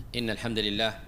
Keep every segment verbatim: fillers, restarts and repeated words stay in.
إن الحمد لله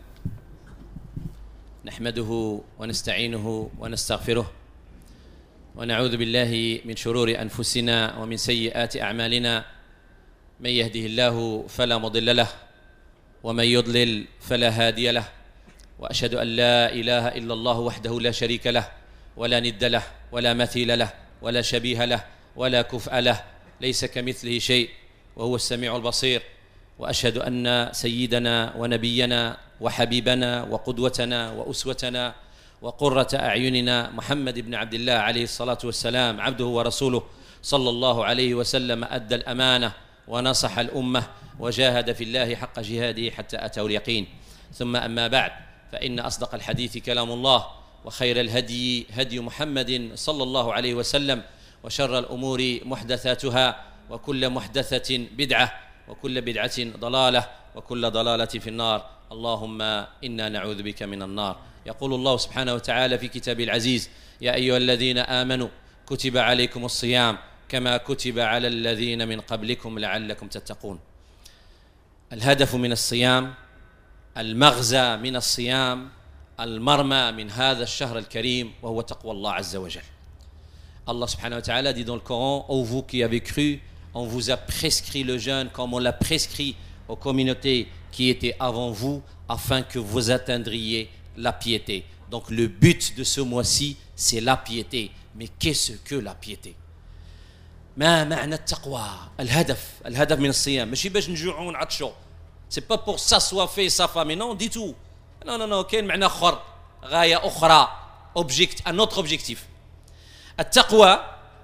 نحمده ونستعينه ونستغفره ونعوذ بالله من شرور أنفسنا ومن سيئات أعمالنا. من يهده الله فلا مضل له ومن يضلل فلا هادي له، وأشهد أن لا إله إلا الله وحده لا شريك له ولا ند له ولا مثيل له ولا شبيه له ولا كفء له، ليس كمثله شيء وهو السميع البصير. وأشهد أن سيدنا ونبينا وحبيبنا وقدوتنا وأسوتنا وقرة أعيننا محمد بن عبد الله عليه الصلاة والسلام عبده ورسوله صلى الله عليه وسلم أدى الأمانة ونصح الأمة وجاهد في الله حق جهاده حتى أتاه اليقين. ثم أما بعد، فإن أصدق الحديث كلام الله، وخير الهدي هدي محمد صلى الله عليه وسلم، وشر الأمور محدثاتها، وكل محدثة بدعة، وكل بدعة ضلالة، وكل ضلالة في النار. اللهم إنا نعوذ بك من النار. يقول الله سبحانه وتعالى في كتابه العزيز: يا أيها الذين آمنوا كتب عليكم الصيام كما كتب على الذين من قبلكم لعلكم تتقون. الهدف من الصيام، المغزى من الصيام، المرمى من هذا الشهر الكريم وهو تقوى الله عز وجل. Allah subhanahu wa ta'ala dit dans le Coran: ô vous qui avez cru, on vous a prescrit le jeûne comme on l'a prescrit aux communautés qui étaient avant vous, afin que vous atteindriez la piété. Donc le but de ce mois-ci, c'est la piété. Mais qu'est-ce que la piété? ما معنى التقوى؟ الهدف الهدف من الصيام ماشي باش نجوعوا ونعطشوا، c'est pas pour s'assoiffer sa femme, non du tout. non non non كاين معنى اخر، غايه اخرى، object un autre objectif. التقوى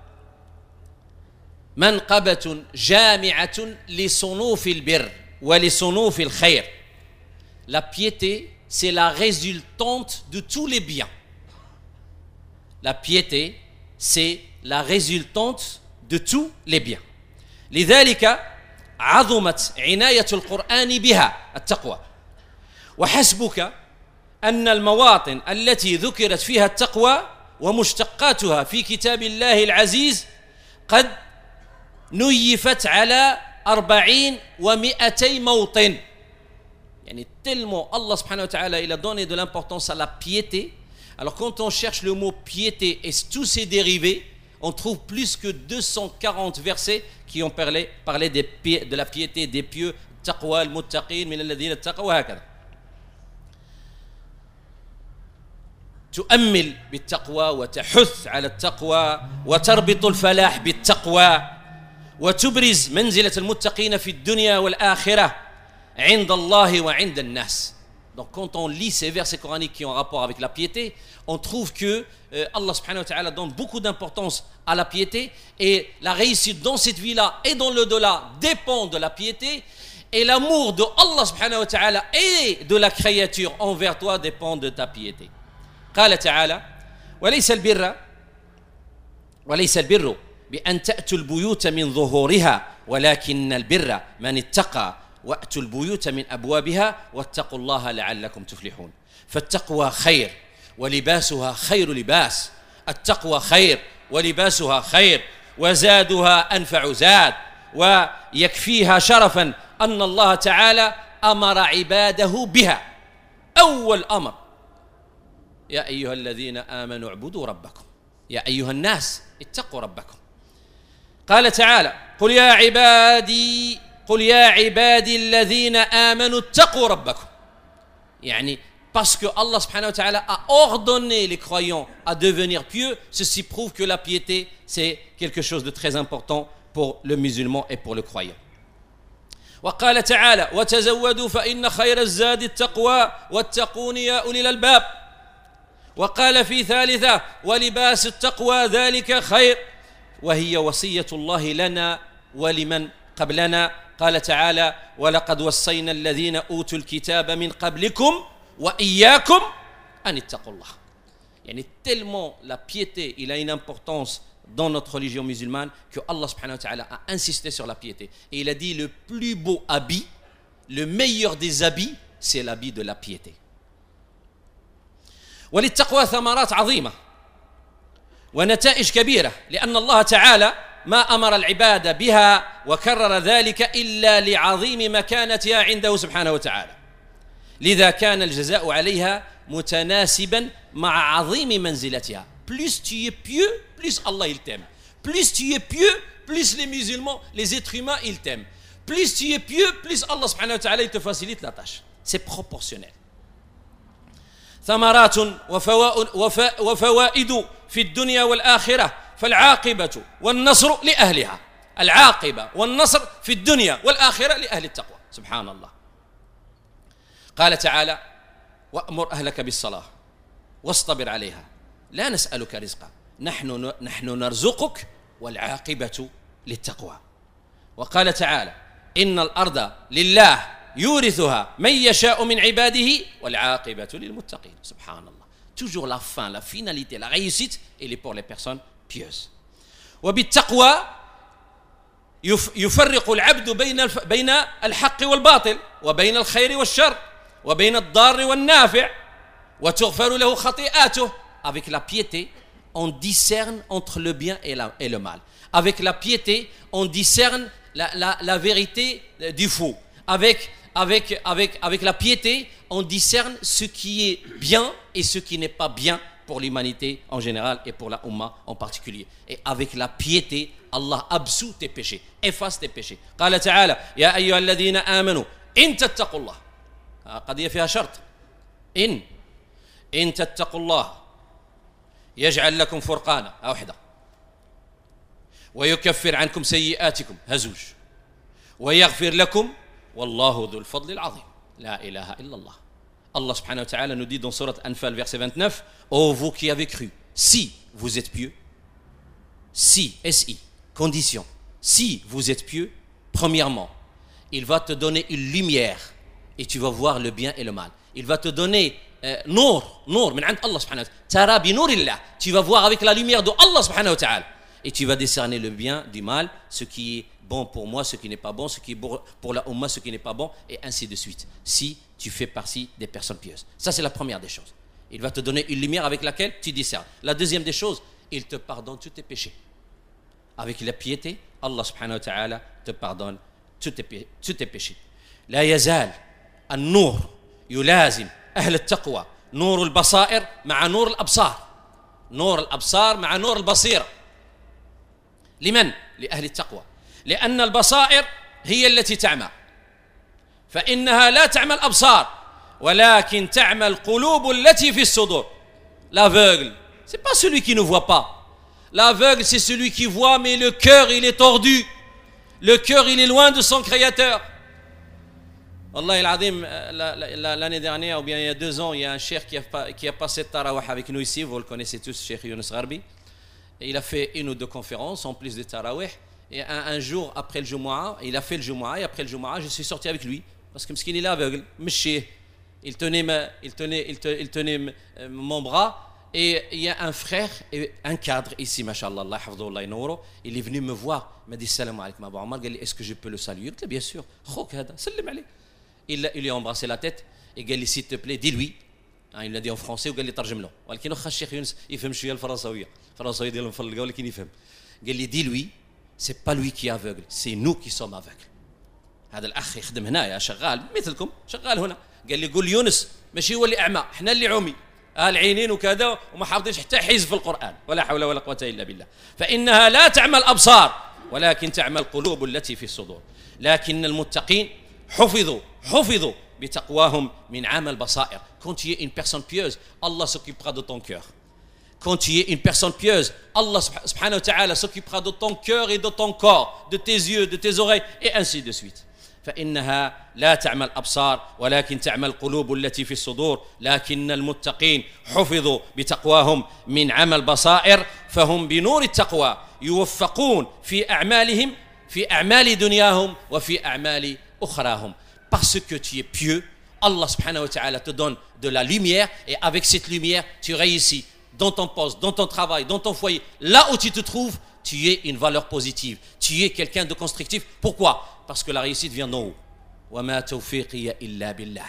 منقبة جامعة لصنوف البر ولصنوف الخير. La piété, c'est la résultante de tous les biens. La piété, c'est la résultante de tous les biens. لذلك عظمت عناية القرآن بها التقوى. وحسبك أن المواطن التي ذكرت فيها التقوى ومشتقاتها في كتاب الله العزيز قد نيفت على أربعين ومئتي موطن. يعني tellement Allah subhanahu wa ta'ala il a donné de l'importance à la piété. Alors quand on cherche le mot piété et tous ses dérivés, on trouve plus que deux cent quarante versets qui ont parlé, parlé des, de la piété des pieux. Taqwa al-muttaqin min alladhina ittaqaw wa hakadha. تؤمل بالتقوى وتحث على التقوى وتربط الفلاح بالتقوى وتبرز منزلة المتقين في الدنيا والآخرة عند الله وعند الناس. Donc quand on lit ces versets coraniques qui ont rapport avec la piété, on trouve que euh, Allah subhanahu wa ta'ala donne beaucoup d'importance à la piété, et la réussite dans cette vie-là et dans l'au-delà dépend de la piété, et l'amour de Allah subhanahu wa ta'ala et de la créature envers toi dépend de ta piété. قال تعالى: وليس البر وليس البر بأن تأتوا البيوت من ظهورها ولكن البر من اتقى وأتوا البيوت من أبوابها واتقوا الله لعلكم تفلحون. فالتقوى خير ولباسها خير لباس. التقوى خير ولباسها خير وزادها أنفع زاد، ويكفيها شرفا أن الله تعالى أمر عباده بها. أول أمر: يا أيها الذين آمنوا اعبدوا ربكم، يا أيها الناس اتقوا ربكم. قال تعالى: قل يا عبادي قل يا عبادي الذين آمنوا اتقوا ربكم. يعني parce que Allah subhanahu wa ta'ala a ordonné les croyants à devenir pieux, ceci prouve que la piété c'est quelque chose de très important pour le musulman et pour le croyant. وقال تعالى: وتزودوا فإن خير الزاد التقوى واتقون يا أولي الألباب. وقال في ثالثة: ولباس التقوى ذلك خير، وهي وصية الله لنا ولمن قبلنا. قال تعالى: ولقد وصينا الذين أوتوا الكتاب من قبلكم وإياكم أن اتقوا الله. يعني tellement la piété il a une importance dans notre religion musulmane que Allah subhanahu wa ta'ala a insisté sur la piété, et il a dit le plus beau habit, le meilleur des habits, c'est l'habit de la piété. وللتقوى ثمرات عظيمة ونتائج كبيرة، لأن الله تعالى ما أمر العباد بها وكرر ذلك إلا لعظيم مكانتها عنده سبحانه وتعالى. لذا كان الجزاء عليها متناسبا مع عظيم منزلتها. Plus tu es pieux, plus Allah il t'aime. Plus tu es pieux, plus les musulmans, les êtres humains ils t'aiment. Plus tu es pieux, plus Allah subhanahu wa ta'ala il te facilite la tâche. C'est proportionnel. ثمرات وفوائد في الدنيا والآخرة فالعاقبة والنصر لأهلها. العاقبة والنصر في الدنيا والآخرة لأهل التقوى. سبحان الله. قال تعالى: وأمر أهلك بالصلاة واصطبر عليها لا نسألك رزقا نحن نحن نرزقك والعاقبة للتقوى. وقال تعالى: إن الأرض لله يورثها من يشاء من عباده والعاقبة للمتقين. سبحان الله. Toujours la fin, la finalité, la réussite, elle est pour les personnes pieuses. وبالتقوى يفرق العبد بين بين الحق والباطل وبين الخير والشر وبين الضار والنافع وتغفر له خطيئاته. Avec la piété, on discerne entre le bien et, la, et le mal. Avec la piété, on discerne la, la, la vérité du faux. Avec, avec, avec, avec la piété, on discerne ce qui est bien et ce qui n'est pas bien pour l'humanité en général et pour la Ummah en particulier. Et avec la piété, Allah absout tes péchés, efface tes péchés. قال تعالى: يا أيها الذين آمنوا إن تتقوا الله. قضية فيها شرط. إن إن تتقوا الله يجعل لكم فرقانا واحدة ويكفر عنكم سيئاتكم هزوج ويغفر لكم والله ذو الفضل العظيم. لا إله إلا الله. Allah subhanahu wa ta'ala nous dit dans Surat Anfal verset vingt-neuf: ô vous qui avez cru, si vous êtes pieux, si, S I, condition, si vous êtes pieux, premièrement, il va te donner une lumière et tu vas voir le bien et le mal. Il va te donner euh, nour, nour, min 'and Allah subhanahu wa ta'ala, tara bi nourillah, tu vas voir avec la lumière de Allah subhanahu wa ta'ala et tu vas décerner le bien du mal, ce qui est bon pour moi, ce qui n'est pas bon, ce qui est bon pour la Ummah, ce qui n'est pas bon, et ainsi de suite. Si tu fais partie des personnes pieuses. Ça, c'est la première des choses. Il va te donner une lumière avec laquelle tu discernes. La deuxième des choses, il te pardonne tous tes péchés. Avec la piété, Allah subhanahu wa ta'ala te pardonne tous tes, tous tes péchés. لا يزال النور يلازم أهل التقوى نور البصائر مع نور الأبصار. نور الأبصار مع نور البصيرة. لمن؟ لأهل التقوى. لأن البصائر هي التي تعمى، فإنها لا تعمى الأبصار ولكن تعمى القلوب التي في الصدور. L'aveugle, c'est pas celui qui ne voit pas. L'aveugle, c'est celui qui voit, mais le cœur, il est tordu. Le cœur, il est loin de son créateur. Wallahi al-Azim, l'année dernière, ou bien il y a deux ans, il y a un cheikh qui a, qui a passé Tarawih avec nous ici, vous le connaissez tous, Cheikh Younes Gharbi. Et il a fait une ou deux conférences en plus de Tarawih. Et un, un jour après le Jumu'ah, il a fait le Jumu'ah, et après le Jumu'ah, je suis sorti avec lui. Parce que Mskin, il est aveugle, Meshih. Il tenait, ma, il, tenait, il, tenait, il tenait mon bras, et il y a un frère, et un cadre ici, mashallah, Allah hafdhullah inawro. Il est venu me voir, il m'a dit salam alaykum Abou Omar, il dit est-ce que je peux le saluer? Il dit bien sûr, khok hada, salam alayk. Il, il lui a embrassé la tête, et il dit s'il te plaît, dis-lui. Il l'a dit en français, ou il l'a tarjem له. ولكن واخا الشيخ يونس يفهم شويه الفرنساويه، الفرنساويه ديال المفلقه ولكن يفهم. قال لي dis-lui, c'est pas lui qui est aveugle, c'est nous qui sommes aveugles. هذا الاخ يخدم هنايا شغال مثلكم، شغال هنا. قال لي قول يونس ماشي هو اللي اعمى، احنا اللي عمي. العينين وكذا وما حافظينش حتى حزب في القرآن. ولا حول ولا قوة إلا بالله. فإنها لا تعمى الأبصار ولكن تعمى القلوب التي في الصدور. لكن المتقين حفظوا حفظوا بتقواهم من عمى البصائر. Quand tu es une personne pieuse, Allah s'occupera de ton cœur. Quand tu es une personne pieuse, Allah subhanahu wa ta'ala s'occupera de ton cœur et de ton corps, de tes yeux, de tes oreilles, et ainsi de suite. فإنها لا تعمى الأبصار ولكن تعمى القلوب التي في الصدور. لكن المتقين حفظوا بتقواهم من عمى البصائر فهم بنور التقوى يوفقون في أعمالهم في أعمال دنياهم وفي أعمال أخراهم. Parce que tu es pieux, Allah subhanahu wa ta'ala te donne de la lumière, et avec cette lumière tu réussis dans ton poste, dans ton travail, dans ton foyer, là où tu te trouves, tu es une valeur positive, tu es quelqu'un de constructif. Pourquoi? Parce que la réussite vient d'en haut. وما توفيقي إلا بالله.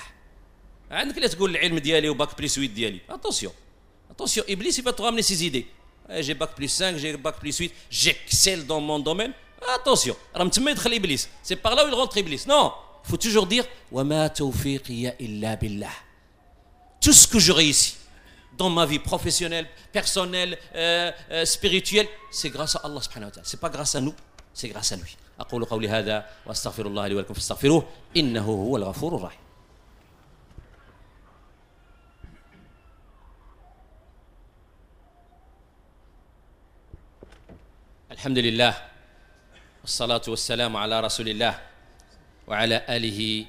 عندك لا تقول العلم ديالي وباك بلس huit ديالي. Attention, attention, Iblis il va te ramener ses idées. J'ai bac plus cinq, j'ai bac plus huit, j'excelle dans mon domaine. Attention, راه تما يدخل إبليس. C'est par là où il rentre Iblis. Non, Il faut toujours dire وَمَا تَوْفِيقِيَ إِلَّا بِاللَّهِ. Tout ce que je réussis dans ma vie professionnelle, personnelle, euh, euh, spirituelle, c'est grâce à Allah subhanahu wa ta'ala. C'est pas grâce à nous, c'est grâce à lui. أقول قولي هذا وأستغفر الله لي ولكم فاستغفروه إنه هو الغفور الرحيم. الحمد لله والصلاة والسلام على رسول الله وعلى آله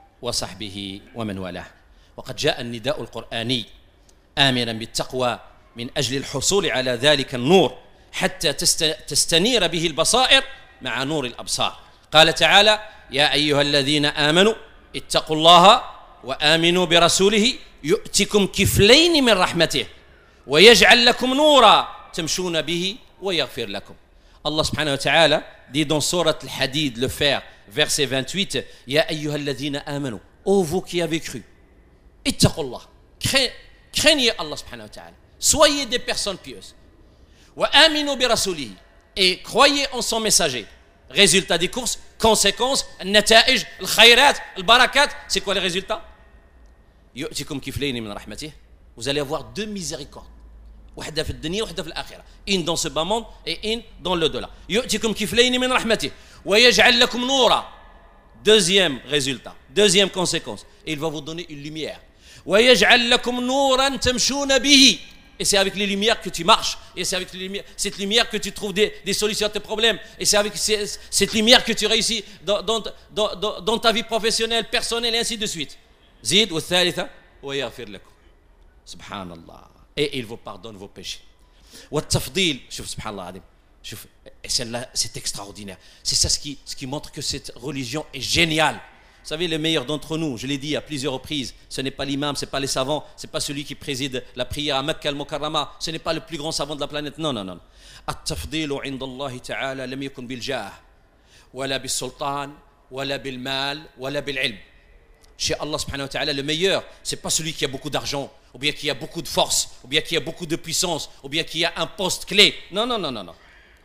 وصحبه ومن والاه. وقد جاء النداء القرآني آمرا بالتقوى من أجل الحصول على ذلك النور حتى تستنير به البصائر مع نور الأبصار. قال تعالى: يا أيها الذين آمنوا اتقوا الله وآمنوا برسوله يؤتكم كفلين من رحمته ويجعل لكم نورا تمشون به ويغفر لكم. Allah subhanahu wa ta'ala dit dans Sourate Al-Hadid, le fer, verset vingt-huit: Ya ayyuhalladhina amanu, ô vous qui avez cru, ittaqullah, craignez Allah subhanahu wa ta'ala, soyez des personnes pieuses. Wa aminu bi rasulihi, et croyez en son messager. Résultat des courses, conséquences, al-nata'ij, al-khayrat, al-barakat, c'est quoi les résultats? Yu'tikum kiflayni min rahmatih, vous allez avoir deux miséricordes. وحده في الدنيا وحده في الآخرة. Une dans ce bas monde et une dans l'au-delà. يؤتكم كفلين من رحمته ويجعل لكم نورا. Deuxième résultat, deuxième conséquence, il va vous donner une lumière. ويجعل لكم نورا تمشون به. Et c'est avec les lumières que tu marches. Et c'est avec les lumières, cette lumière que tu trouves des, des solutions à tes problèmes. Et c'est avec ces, cette lumière que tu réussis dans, dans, dans, dans, dans ta vie professionnelle, personnelle, et ainsi de suite. زيد والثالثة ويغفر لكم. سبحان الله. Et il vous pardonne vos péchés. والتفضيل, شوف سبحان الله العظيم, شوف, celle-là, c'est extraordinaire. C'est ça ce qui, ce qui montre que cette religion est géniale. Vous savez, le meilleur d'entre nous, je l'ai dit à plusieurs reprises, ce n'est pas l'imam, ce n'est pas les savants, ce n'est pas celui qui préside la prière à Mecca al-Mukarrama, ce n'est pas le plus grand savant de la planète. Non, non, non. التفضيل عند الله تعالى لم يكن بالجاه ولا بالسلطان ولا بالمال ولا بالعلم. Chez Allah subhanahu wa ta'ala, le meilleur, c'est pas celui qui a beaucoup d'argent, ou bien qui a beaucoup de force, ou bien qui a beaucoup de puissance, ou bien qui a un poste clé. Non, non, non, non, non.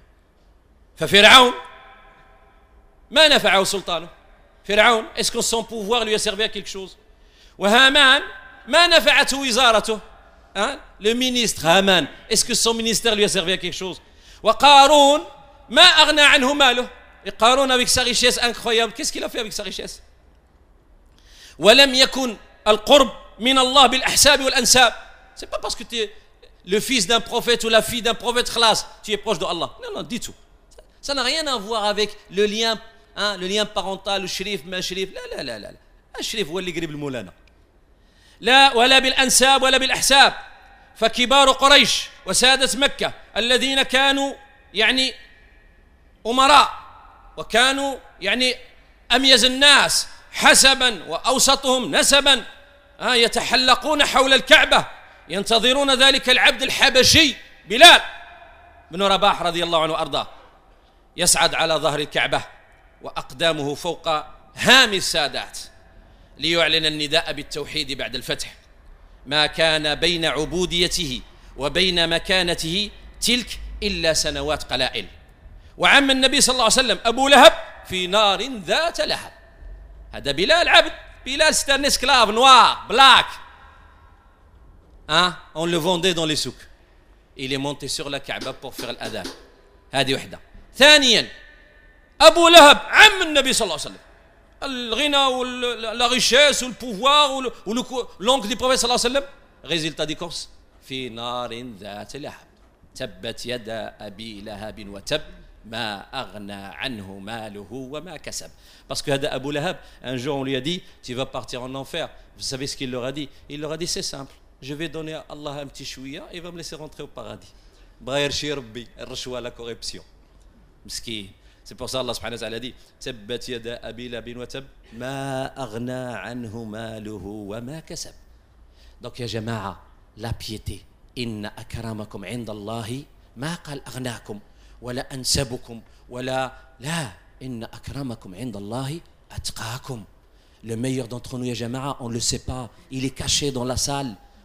ففرعون ما نفعه سلطانه. فرعون, est-ce que son pouvoir lui a servi à quelque chose? وهامان ما نفعته وزارته. Hein? Le ministre Haman, est-ce que son ministère lui a servi à quelque chose? وقارون ما أغنى عنه ماله. Et Qarun, avec sa richesse incroyable, qu'est-ce qu'il a fait avec sa richesse? ولم يكن القرب من الله بالأحساب والأنساب. C'est pas parce que tu es le fils d'un prophète ou la fille d'un prophète خلاص tu es proche de Allah. Non, non, du tout. Ça n'a rien à voir avec le lien, hein, le lien parental, le shérif, ma shérif. لا لا لا لا. الشريف هو اللي قريب المولانا. لا ولا بالأنساب ولا بالأحساب. فكبار قريش وسادة مكة الذين كانوا يعني أمراء وكانوا يعني أميز الناس حسبا وأوسطهم نسبا يتحلقون حول الكعبة ينتظرون ذلك العبد الحبشي بلال بن رباح رضي الله عنه وأرضاه يصعد على ظهر الكعبة وأقدامه فوق هام السادات ليعلن النداء بالتوحيد بعد الفتح. ما كان بين عبوديته وبين مكانته تلك إلا سنوات قلائل. وعم النبي صلى الله عليه وسلم أبو لهب في نار ذات لهب. هذا بلال عبد. بلال c'est un esclave noir, black. Hein? On le vendait dans les souks. Il est monté sur la Kaaba pour faire l'adhan. هذه وحدة. ثانيا أبو لهب عم النبي صلى الله عليه وسلم. الغنى ولا richesse ou le pouvoir ou l'oncle du prophète صلى الله عليه وسلم. Résultat des courses. في نار ذات لهب. تبت يدا أبي لهب وتب. ما أغنى عنه ماله وما كسب. Parce que Abu Lahab, un jour on lui a dit tu vas partir en enfer. Vous savez ce qu'il leur a dit? Il leur a dit c'est simple, je vais donner à Allah un petit chouïa et il va me laisser rentrer au paradis. Brahir shi rabbi, rachwa, la corruption. Miskin. C'est pour ça Allah subhanahu wa ta'ala dit tabbat yada abi labin wa tab ma aghna anhu maluhu wa ma kasab. Donc ya jama'a, la piété, inna akramakum 'inda Allahi ma qal aghnakum ولا أنسبكم ولا لا إن أكرمكم عند الله أتقاكم. Le meilleur d'entre nous, ya jama'a, on ne le sait pas, il est caché dans la salle,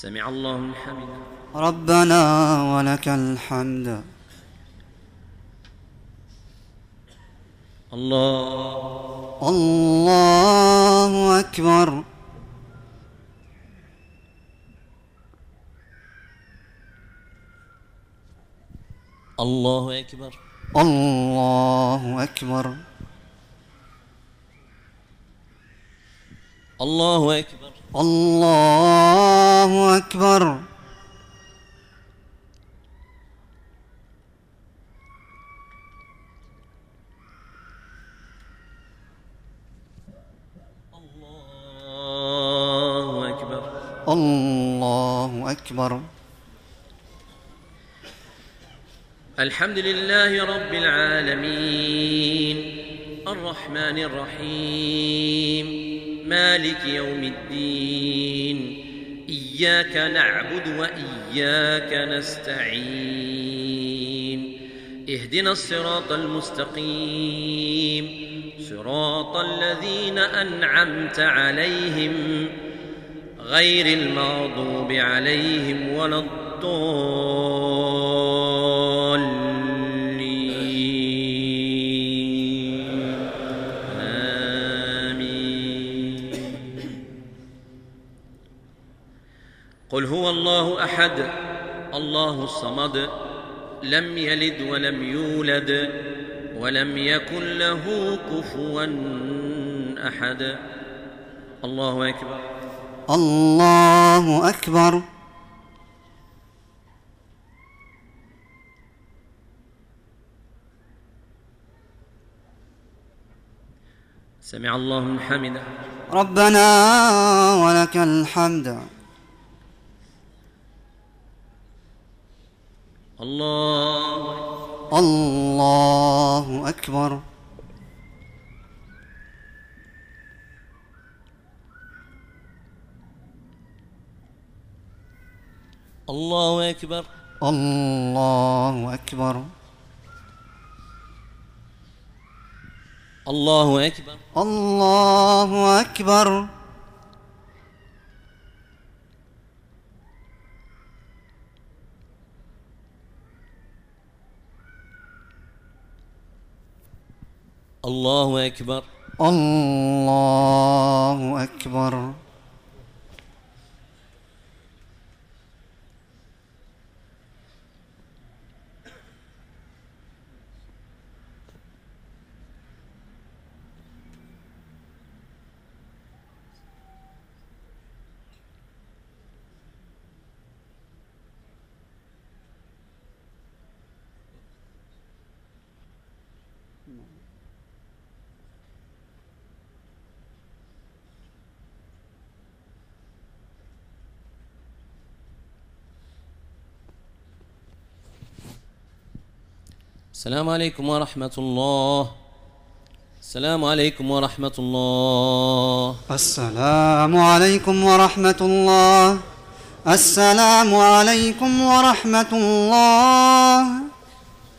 سمع الله لمن حمده. ربنا ولك الحمد. الله الله أكبر. الله أكبر. الله أكبر. الله أكبر. الله أكبر. الله أكبر. الله أكبر. الحمد لله رب العالمين الرحمن الرحيم مالك يوم الدين إياك نعبد وإياك نستعين اهدنا الصراط المستقيم صراط الذين أنعمت عليهم غير المغضوب عليهم ولا الضالين آمين. قل هو الله أحد الله الصمد لم يلد ولم يولد ولم يكن له كفوا أحد. الله أكبر. الله أكبر. سمع الله لمن حمده. ربنا ولك الحمد. الله الله أكبر. الله أكبر. الله أكبر. الله أكبر. الله أكبر. الله أكبر. الله أكبر. السلام عليكم ورحمة الله. السلام عليكم ورحمة الله. السلام عليكم ورحمة الله. السلام عليكم ورحمة الله.